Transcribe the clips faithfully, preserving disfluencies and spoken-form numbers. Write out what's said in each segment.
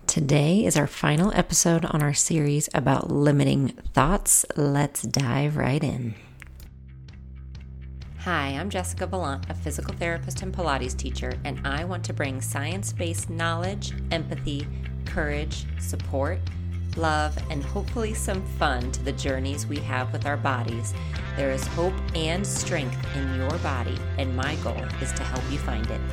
Today is our final episode on our series about limiting thoughts. Let's dive right in. Hi, I'm Jessica Valant, a physical therapist and Pilates teacher, and I want to bring science-based knowledge, empathy, courage, support, love, and hopefully some fun to the journeys we have with our bodies. There is hope and strength in your body, and my goal is to help you find it.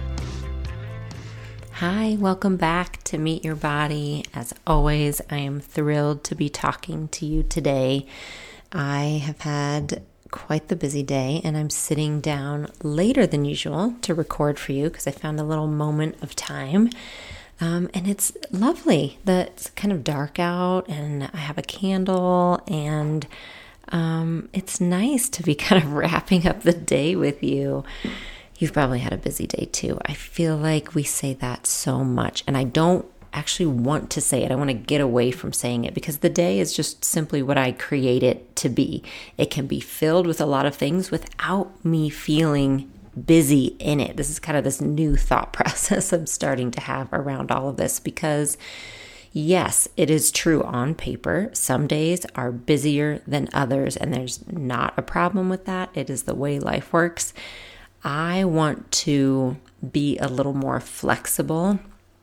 Hi, welcome back to Meet Your Body. As always, I am thrilled to be talking to you today. I have had quite the busy day, and I'm sitting down later than usual to record for you because I found a little moment of time. Um, and it's lovely that it's kind of dark out, and I have a candle, and um, it's nice to be kind of wrapping up the day with you. You've probably had a busy day too. I feel like we say that so much, and I don't actually want to say it. I want to get away from saying it because the day is just simply what I create it to be. It can be filled with a lot of things without me feeling busy in it. This is kind of this new thought process I'm starting to have around all of this because yes, it is true on paper. Some days are busier than others, and there's not a problem with that. It is the way life works. I want to be a little more flexible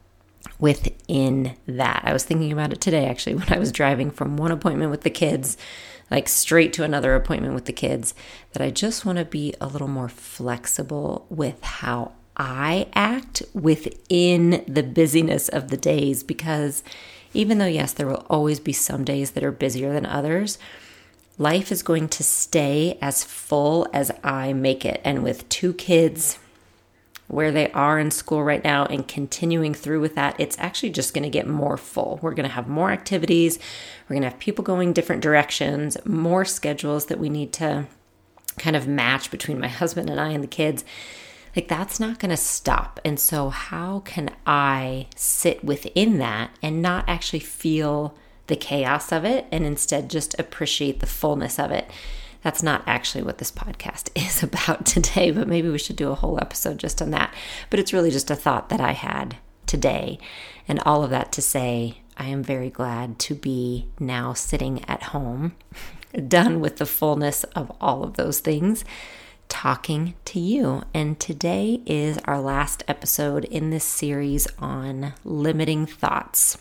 within that. I was thinking about it today, actually, when I was driving from one appointment with the kids, like straight to another appointment with the kids, that I just want to be a little more flexible with how I act within the busyness of the days. Because even though, yes, there will always be some days that are busier than others, life is going to stay as full as I make it. And with two kids where they are in school right now and continuing through with that, it's actually just going to get more full. We're going to have more activities. We're going to have people going different directions, more schedules that we need to kind of match between my husband and I and the kids. Like, that's not going to stop. And so how can I sit within that and not actually feel the chaos of it and instead just appreciate the fullness of it? That's not actually what this podcast is about today, but maybe we should do a whole episode just on that. But it's really just a thought that I had today. And all of that to say, I am very glad to be now sitting at home, done with the fullness of all of those things, talking to you. And today is our last episode in this series on limiting thoughts.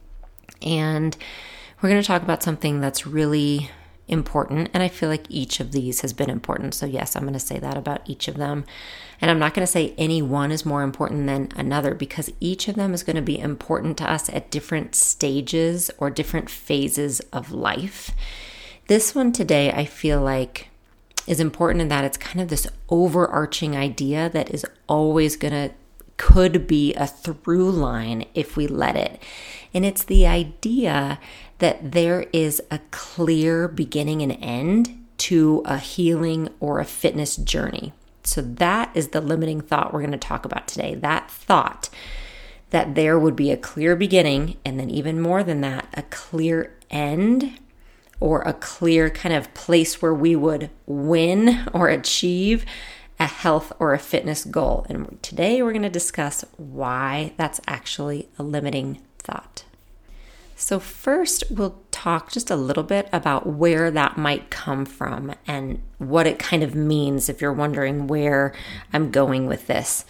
And we're going to talk about something that's really important. And I feel like each of these has been important. So yes, I'm going to say that about each of them. And I'm not going to say any one is more important than another because each of them is going to be important to us at different stages or different phases of life. This one today, I feel like is important in that it's kind of this overarching idea that is always going to could be a through line if we let it. And it's the idea that there is a clear beginning and end to a healing or a fitness journey. So that is the limiting thought we're going to talk about today. That thought that there would be a clear beginning and then even more than that, a clear end or a clear kind of place where we would win or achieve a health or a fitness goal. And today we're going to discuss why that's actually a limiting thought. So first, we'll talk just a little bit about where that might come from and what it kind of means if you're wondering where I'm going with this.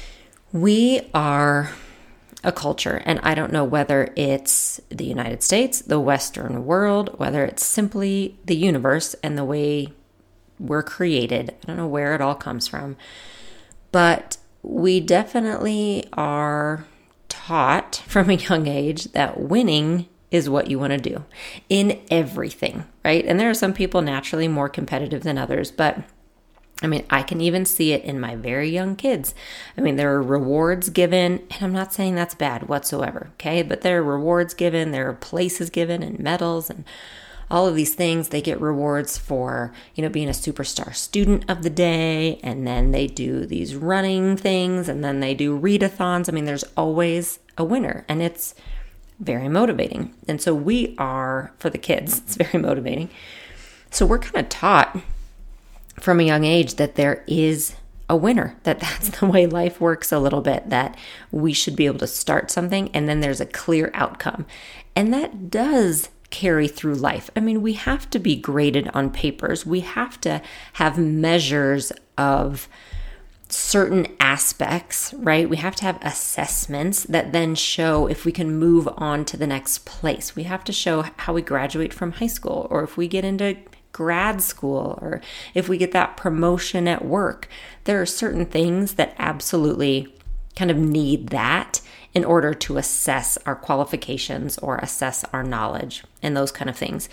We are a culture, and I don't know whether it's the United States, the Western world, whether it's simply the universe and the way we're created. I don't know where it all comes from, but we definitely are taught from a young age that winning is what you want to do in everything, right? And there are some people naturally more competitive than others, but I mean, I can even see it in my very young kids. I mean, there are rewards given, and I'm not saying that's bad whatsoever, okay? But there are rewards given, there are places given and medals and all of these things. They get rewards for, you know, being a superstar student of the day, and then they do these running things, and then they do readathons. I mean, there's always a winner, and it's very motivating. And so we are, for the kids, it's very motivating. So we're kind of taught from a young age that there is a winner, that that's the way life works a little bit, that we should be able to start something and then there's a clear outcome. And that does carry through life. I mean, we have to be graded on papers. We have to have measures of certain aspects, right? We have to have assessments that then show if we can move on to the next place. We have to show how we graduate from high school, or if we get into grad school, or if we get that promotion at work. There are certain things that absolutely kind of need that in order to assess our qualifications or assess our knowledge and those kind of things.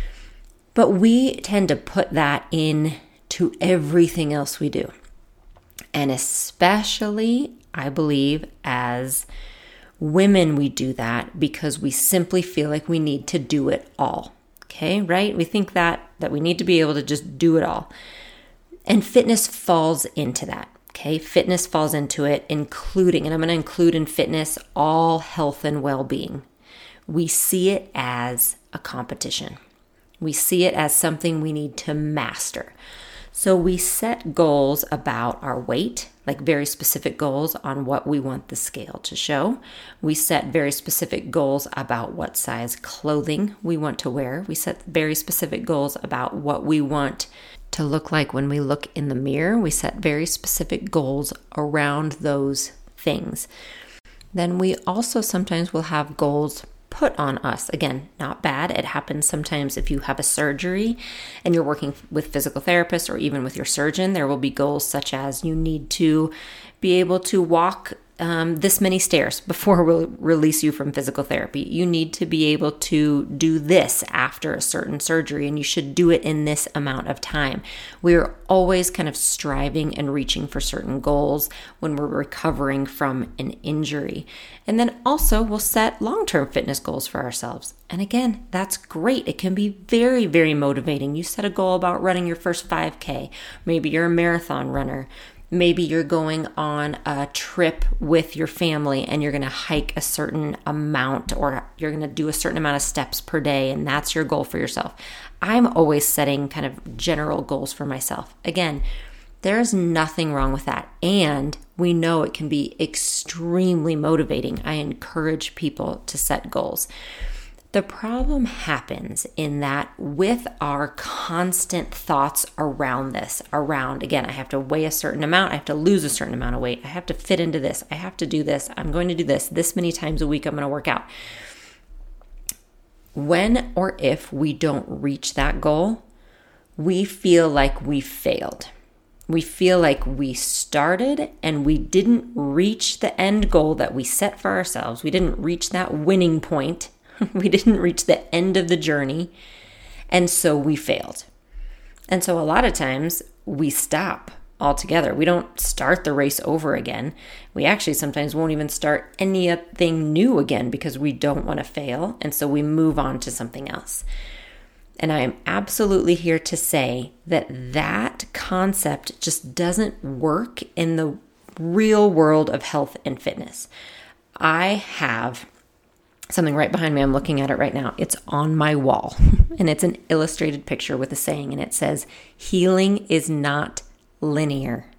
But we tend to put that in to everything else we do. And especially, I believe, as women, we do that because we simply feel like we need to do it all. Okay, right? We think that that we need to be able to just do it all. And fitness falls into that. Okay, fitness falls into it, including, and I'm going to include in fitness all health and well-being. We see it as a competition. We see it as something we need to master. So we set goals about our weight, like very specific goals on what we want the scale to show. We set very specific goals about what size clothing we want to wear. We set very specific goals about what we want to look like when we look in the mirror. We set very specific goals around those things. Then we also sometimes will have goals put on us. Again, not bad. It happens sometimes if you have a surgery and you're working with physical therapists or even with your surgeon. There will be goals such as you need to be able to walk um, this many stairs before we'll release you from physical therapy. You need to be able to do this after a certain surgery, and you should do it in this amount of time. We're always kind of striving and reaching for certain goals when we're recovering from an injury. And then also we'll set long-term fitness goals for ourselves. And again, that's great. It can be very, very motivating. You set a goal about running your first five K. Maybe you're a marathon runner. Maybe you're going on a trip with your family and you're going to hike a certain amount, or you're going to do a certain amount of steps per day, and that's your goal for yourself. I'm always setting kind of general goals for myself. Again, there's nothing wrong with that. And we know it can be extremely motivating. I encourage people to set goals. The problem happens in that with our constant thoughts around this, around, again, I have to weigh a certain amount, I have to lose a certain amount of weight, I have to fit into this, I have to do this, I'm going to do this, this many times a week I'm going to work out. When or if we don't reach that goal, we feel like we failed. We feel like we started and we didn't reach the end goal that we set for ourselves. We didn't reach that winning point. We didn't reach the end of the journey, and so we failed. And so a lot of times we stop altogether. We don't start the race over again. We actually sometimes won't even start anything new again because we don't want to fail, and so we move on to something else. And I am absolutely here to say that that concept just doesn't work in the real world of health and fitness. I have something right behind me. I'm looking at it right now. It's on my wall, and it's an illustrated picture with a saying, and it says, "Healing is not linear."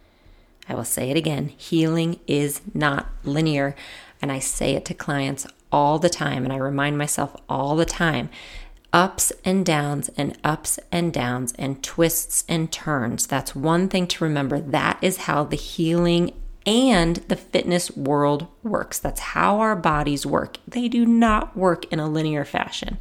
I will say it again. Healing is not linear. And I say it to clients all the time, and I remind myself all the time. Ups and downs and ups and downs and twists and turns. That's one thing to remember. That is how the healing and the fitness world works. That's how our bodies work. They do not work in a linear fashion.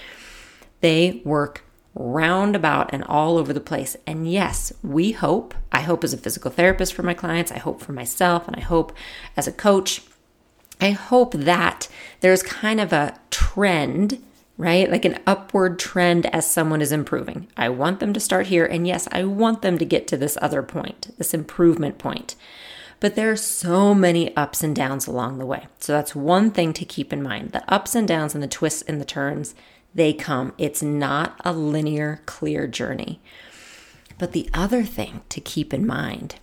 They work roundabout and all over the place. And yes, we hope, I hope as a physical therapist for my clients, I hope for myself, and I hope as a coach, I hope that there's kind of a trend, right? Like an upward trend as someone is improving. I want them to start here. And yes, I want them to get to this other point, this improvement point. But there are so many ups and downs along the way. So that's one thing to keep in mind. The ups and downs and the twists and the turns, they come. It's not a linear, clear journey. But the other thing to keep in mind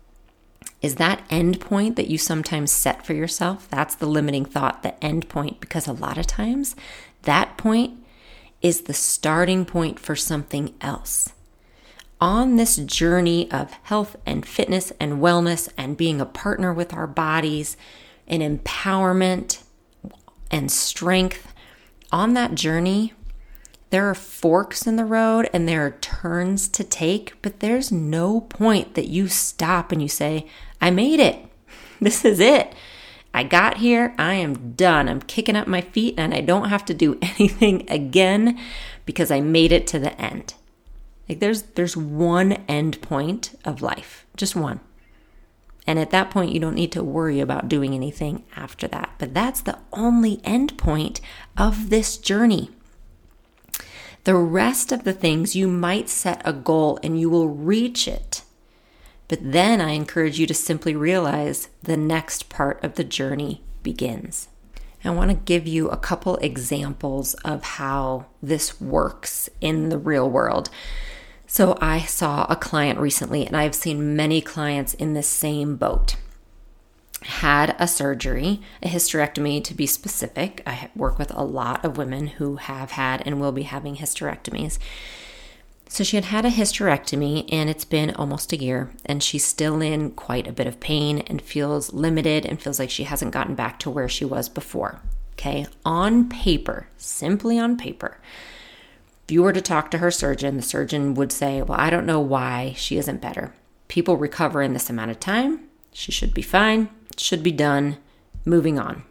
is that end point that you sometimes set for yourself. That's the limiting thought, the end point, because a lot of times that point is the starting point for something else. on this journey of health and fitness and wellness and being a partner with our bodies and empowerment and strength, on that journey, there are forks in the road and there are turns to take, but there's no point that you stop and you say, I made it. This is it. I got here. I am done. I'm kicking up my feet and I don't have to do anything again because I made it to the end. Like there's there's one end point of life, just one. And at that point, you don't need to worry about doing anything after that. But that's the only end point of this journey. The rest of the things, you might set a goal and you will reach it. But then I encourage you to simply realize the next part of the journey begins. I want to give you a couple examples of how this works in the real world. So I saw a client recently, and I've seen many clients in the same boat. Had a surgery, a hysterectomy to be specific. I work with a lot of women who have had and will be having hysterectomies. So she had had a hysterectomy and it's been almost a year and she's still in quite a bit of pain and feels limited and feels like she hasn't gotten back to where she was before. Okay, on paper, simply on paper, if you were to talk to her surgeon, the surgeon would say, well, I don't know why she isn't better. People recover in this amount of time. She should be fine. It should be done. Moving on.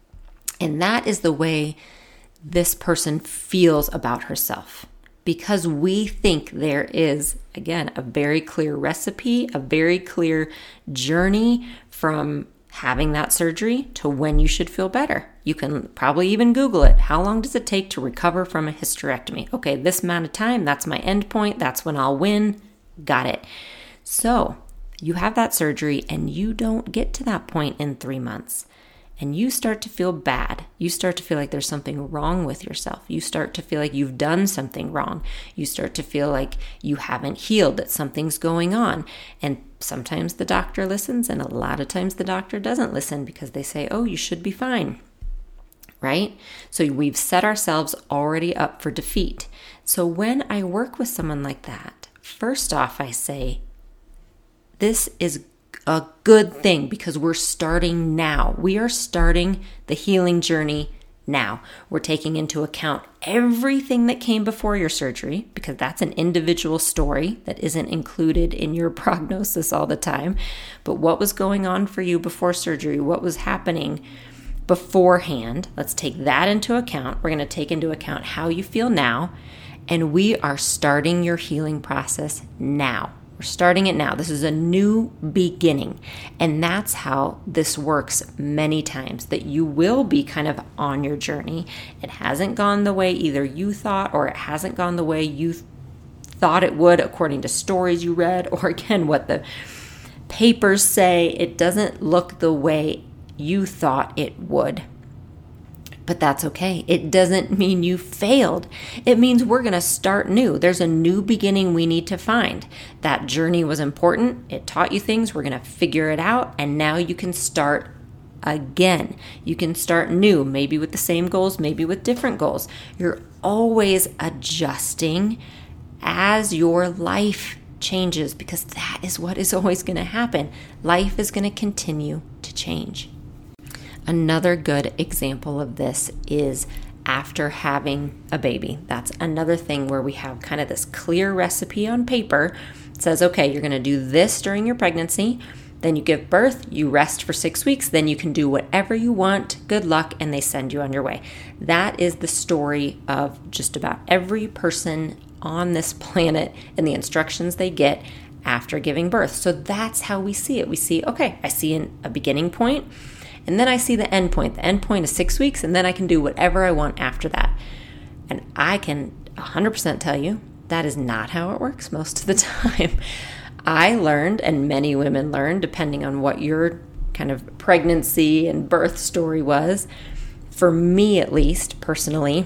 And that is the way this person feels about herself. Because we think there is, again, a very clear recipe, a very clear journey from having that surgery to when you should feel better. You can probably even Google it. How long does it take to recover from a hysterectomy? Okay, this amount of time, that's my end point. That's when I'll win. Got it. So you have that surgery and you don't get to that point in three months. And you start to feel bad. You start to feel like there's something wrong with yourself. You start to feel like you've done something wrong. You start to feel like you haven't healed, that something's going on. And sometimes the doctor listens, and a lot of times the doctor doesn't listen because they say, oh, you should be fine, right? So we've set ourselves already up for defeat. So when I work with someone like that, first off, I say, this is a good thing because we're starting now. We are starting the healing journey now. We're taking into account everything that came before your surgery because that's an individual story that isn't included in your prognosis all the time. But what was going on for you before surgery? What was happening beforehand? Let's take that into account. We're going to take into account how you feel now. And we are starting your healing process now. We're starting it now. This is a new beginning. And that's how this works many times, that you will be kind of on your journey. It hasn't gone the way either you thought or it hasn't gone the way you th- thought it would according to stories you read or again what the papers say. It doesn't look the way you thought it would. But that's okay. It doesn't mean you failed. It means we're going to start new. There's a new beginning we need to find. That journey was important. It taught you things. We're going to figure it out. And now you can start again. You can start new, maybe with the same goals, maybe with different goals. You're always adjusting as your life changes because that is what is always going to happen. Life is going to continue to change. Another good example of this is after having a baby. That's another thing where we have kind of this clear recipe on paper. It says, okay, you're going to do this during your pregnancy. Then you give birth, you rest for six weeks. Then you can do whatever you want. Good luck. And they send you on your way. That is the story of just about every person on this planet and the instructions they get after giving birth. So that's how we see it. We see, okay, I see an, a beginning point. And then I see the end point. The end point is six weeks, and then I can do whatever I want after that. And I can one hundred percent tell you that is not how it works most of the time. I learned, and many women learn, depending on what your kind of pregnancy and birth story was. For me, at least, personally,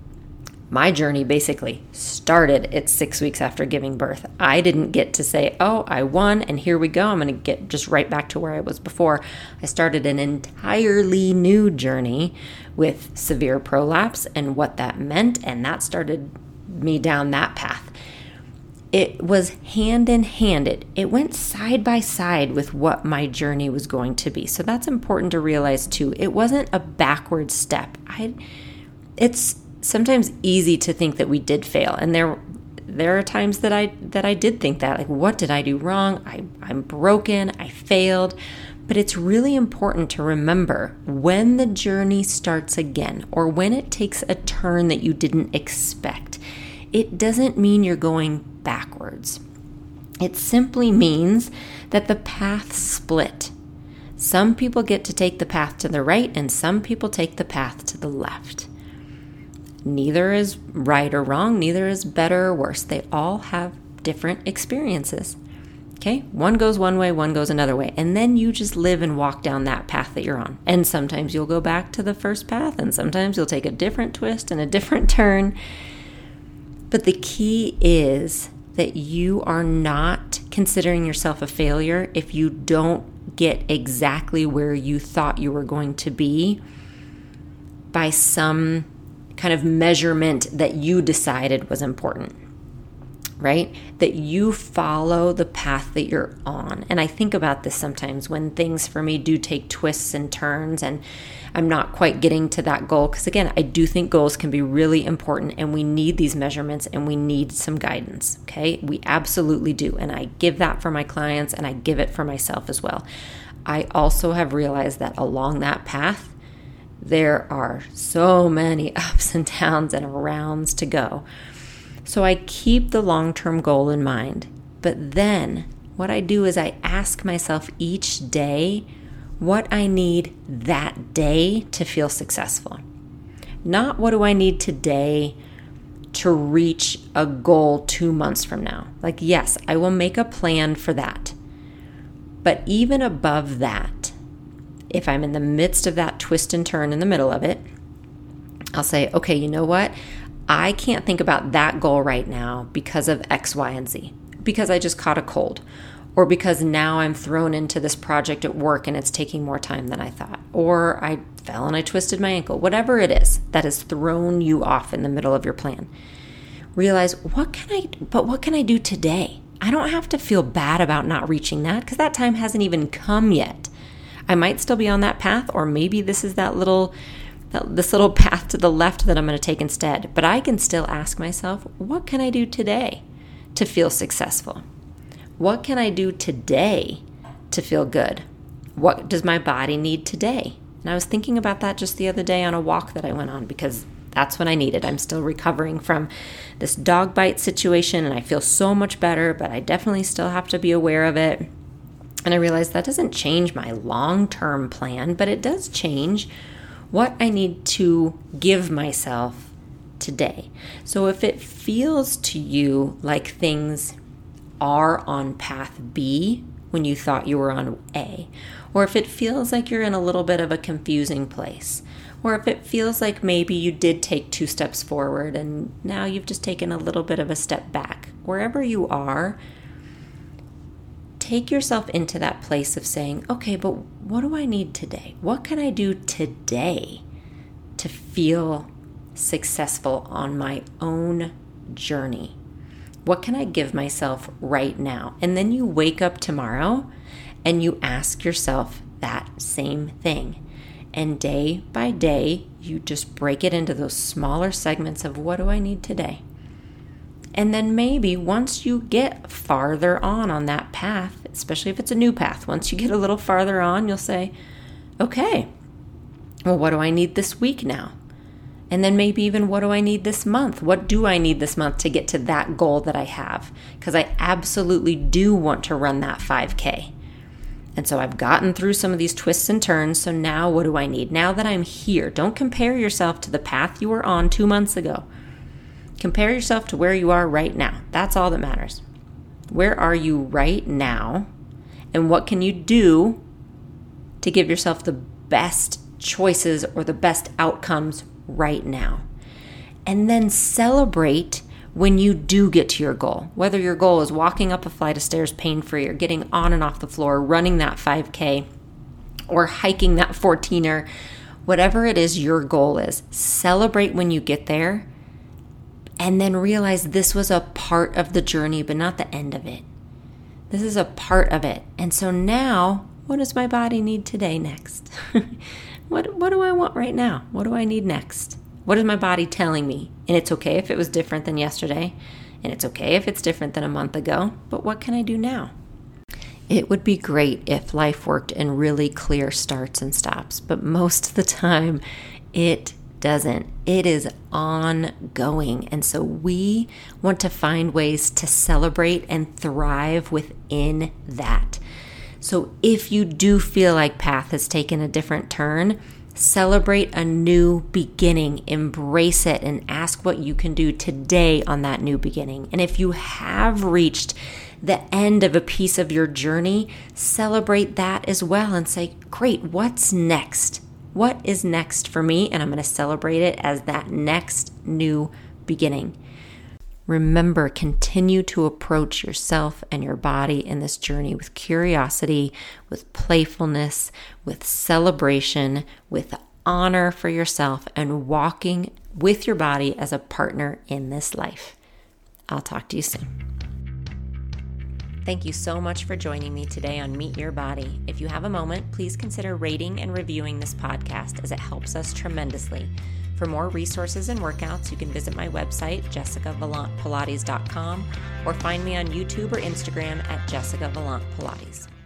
my journey basically started at six weeks after giving birth. I didn't get to say, oh, I won and here we go. I'm going to get just right back to where I was before. I started an entirely new journey with severe prolapse and what that meant. And that started me down that path. it was hand in hand. It, it went side by side with what my journey was going to be. So that's important to realize too. It wasn't a backward step. I, it's sometimes easy to think that we did fail. And there, there are times that I, that I did think that, like, what did I do wrong? I, I'm broken. I failed. But it's really important to remember when the journey starts again, or when it takes a turn that you didn't expect, it doesn't mean you're going backwards. It simply means that the path split. Some people get to take the path to the right, and some people take the path to the left. Neither is right or wrong. Neither is better or worse. They all have different experiences. Okay, one goes one way, one goes another way. And then you just live and walk down that path that you're on. And sometimes you'll go back to the first path, and sometimes you'll take a different twist and a different turn. But the key is that you are not considering yourself a failure if you don't get exactly where you thought you were going to be by some kind of measurement that you decided was important. Right? That you follow the path that you're on. And I think about this sometimes when things for me do take twists and turns and I'm not quite getting to that goal. Because again, I do think goals can be really important and we need these measurements and we need some guidance. Okay? We absolutely do. And I give that for my clients and I give it for myself as well. I also have realized that along that path, there are so many ups and downs and arounds to go. So I keep the long-term goal in mind, but then what I do is I ask myself each day what I need that day to feel successful. Not what do I need today to reach a goal two months from now. Like, yes, I will make a plan for that. But even above that, if I'm in the midst of that twist and turn in the middle of it, I'll say, okay, you know what? I can't think about that goal right now because of X, Y, and Z. Because I just caught a cold. Or because now I'm thrown into this project at work and it's taking more time than I thought. Or I fell and I twisted my ankle. Whatever it is that has thrown you off in the middle of your plan. Realize, what can I, but what can I do today? I don't have to feel bad about not reaching that because that time hasn't even come yet. I might still be on that path, or maybe this is that little this little path to the left that I'm going to take instead. But I can still ask myself, what can I do today to feel successful? What can I do today to feel good? What does my body need today? And I was thinking about that just the other day on a walk that I went on because that's what I needed. I'm still recovering from this dog bite situation and I feel so much better, but I definitely still have to be aware of it. And I realized that doesn't change my long-term plan, but it does change what I need to give myself today. So if it feels to you like things are on path B when you thought you were on A, or if it feels like you're in a little bit of a confusing place, or if it feels like maybe you did take two steps forward and now you've just taken a little bit of a step back, wherever you are, take yourself into that place of saying, okay, but what do I need today? What can I do today to feel successful on my own journey? What can I give myself right now? And then you wake up tomorrow and you ask yourself that same thing. And day by day, you just break it into those smaller segments of what do I need today? And then maybe once you get farther on on that path, especially if it's a new path, once you get a little farther on, you'll say, okay, well, what do I need this week now? And then maybe even what do I need this month? What do I need this month to get to that goal that I have? Because I absolutely do want to run that five K. And so I've gotten through some of these twists and turns. So now what do I need? Now that I'm here, don't compare yourself to the path you were on two months ago. Compare yourself to where you are right now. That's all that matters. Where are you right now? And what can you do to give yourself the best choices or the best outcomes right now? And then celebrate when you do get to your goal. Whether your goal is walking up a flight of stairs pain-free or getting on and off the floor, running that five K, or hiking that fourteener, whatever it is your goal is, celebrate when you get there. and then realize this was a part of the journey, but not the end of it. This is a part of it. And so now, what does my body need today next? what, what do I want right now? What do I need next? What is my body telling me? And it's okay if it was different than yesterday. And it's okay if it's different than a month ago. But what can I do now? It would be great if life worked in really clear starts and stops. But most of the time, it doesn't. It is ongoing. And so we want to find ways to celebrate and thrive within that. So if you do feel like path has taken a different turn, celebrate a new beginning, embrace it, and ask what you can do today on that new beginning. And if you have reached the end of a piece of your journey, celebrate that as well and say, great, what's next? What is next for me? And I'm going to celebrate it as that next new beginning. Remember, continue to approach yourself and your body in this journey with curiosity, with playfulness, with celebration, with honor for yourself, and walking with your body as a partner in this life. I'll talk to you soon. Thank you so much for joining me today on Meet Your Body. If you have a moment, please consider rating and reviewing this podcast as it helps us tremendously. For more resources and workouts, you can visit my website, jessica vallant pilates dot com, or find me on YouTube or Instagram at Jessica Vallant Pilates.